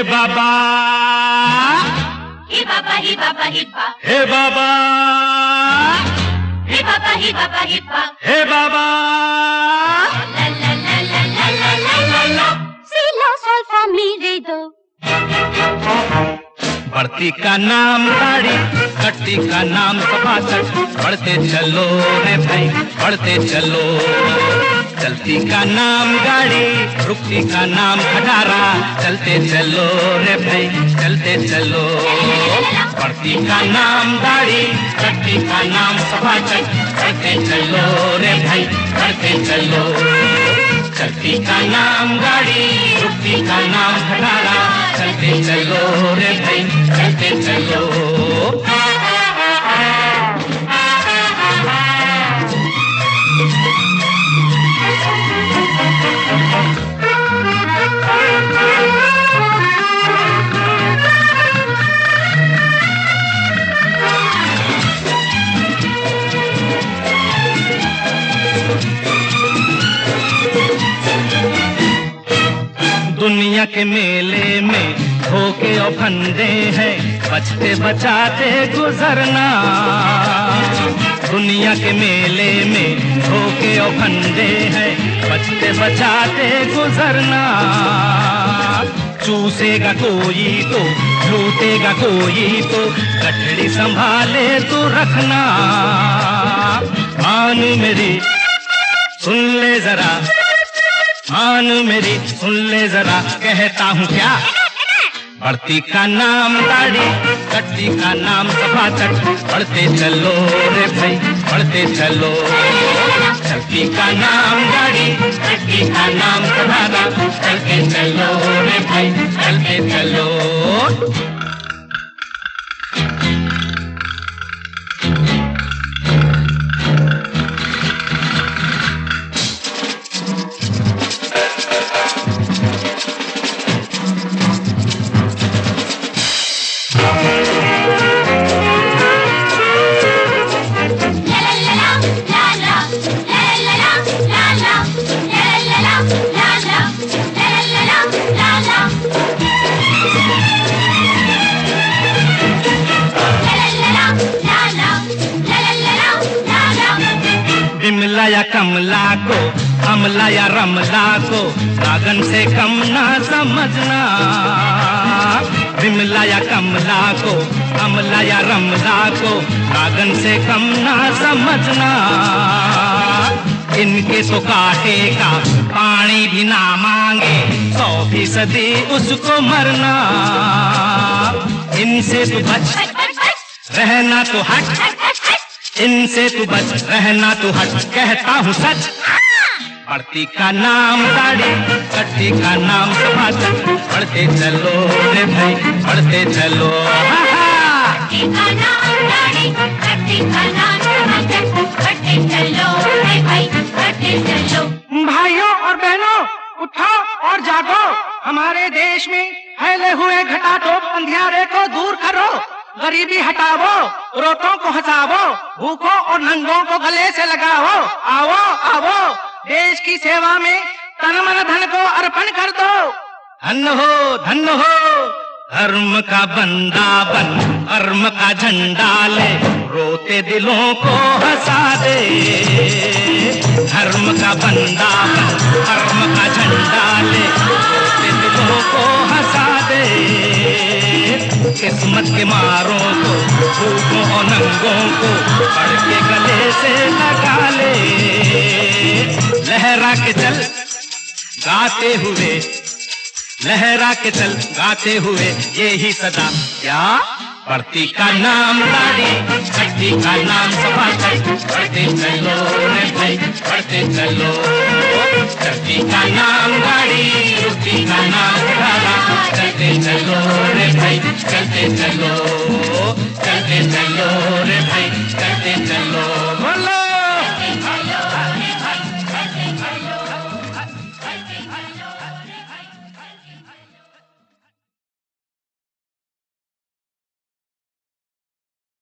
बाबा, हे बाबा, हे बाबा, हे बाबा, हे बाबा, हे बाबा, हे बाबा, हे बाबा, हे बाबा। ला ला ला ला ला ला ला ला ला। सी ला soul फा मी रे दो। बढ़ती का नाम गाड़ी, कट्टी का नाम सपासट, बढ़ते चलो रे भाई, बढ़ते चलो। चलती का नाम गाड़ी, रुकती का नाम खटारा, चलते चलो रे भाई, चलते चलो। बढ़ती का नाम गाड़ी, कट्टी का नाम सपासट, बढ़ते चलो रे भाई, बढ़ते चलो। चलती का नाम गाड़ी, रुकती का नाम खटारा, चलते चलो रे भाई, चलते चलो। दुनिया के मेले में धोखे और फंदे हैं, बचते बचाते गुजरना। दुनिया के मेले में धोखे और फंदे हैं, बचते बचाते गुजरना। चूसेगा कोई तो लूटेगा कोई तो, गठड़ी संभाले तो रखना। मान मेरी सुन ले जरा, मान मेरी सुन ले जरा, कहता हूँ क्या। बढ़ती का नाम गाड़ी, कट्टी का नाम सपासट, बढ़ते चलो रे भाई, बढ़ते चलो। चलती का नाम गाड़ी, कट्टी का नाम सपारा, चलते चलो रे भाई, चलते चलो। बिमला या कमला को, अमला या रमला को, नागन से कम ना समझना। बिमला या कमला को, अमला या रमला को, नागन से कम ना समझना। इनके तो काटे का पानी भी ना मांगे, 100% उसको मरना। इनसे तो बच रहना तो हट, इनसे तू बच रहना तू हट, कहता हूँ सच। बढ़ती का नाम गाड़ी, कट्टी का नाम सपासट, बढ़ते चलो रे भाई, बढ़ते चलो। कट्टी का नाम गाड़ी, कट्टी का नाम सपासट, बढ़ते चलो रे भाई, बढ़ते चलो। भाइयों और बहनों, उठो और जागो। हमारे देश में फैले हुए घटाटोप अंधियारे को दूर करो। गरीबी हटाओ, रोतों को हंसाओ, भूखों और नंगों को गले से लगाओ। आओ आओ, देश की सेवा में तन मन धन को अर्पण कर दो। धन्य हो, धन्य हो, धर्म का बंदा बन, कर्म का झंडा ले, रोते दिलों को हंसा दे। धर्म का बंदा बन, कर्म का झंडा ले, रोते दिलों को हंसा दे। किस्मत के मारों को, भूखों और नंगों को, पढ़ के गले से लगा ले। लहरा के चल गाते हुए, लहरा के चल गाते हुए, ये ही सदा क्या। बढ़ती का नाम गाड़ी, कट्टी का नाम सपासट, बढ़ते चलो रे भाई, बढ़ते चलो। चलती का नाम गाड़ी, रुकती का नाम खटारा, चलते चलो रे भाई, चलते चलो।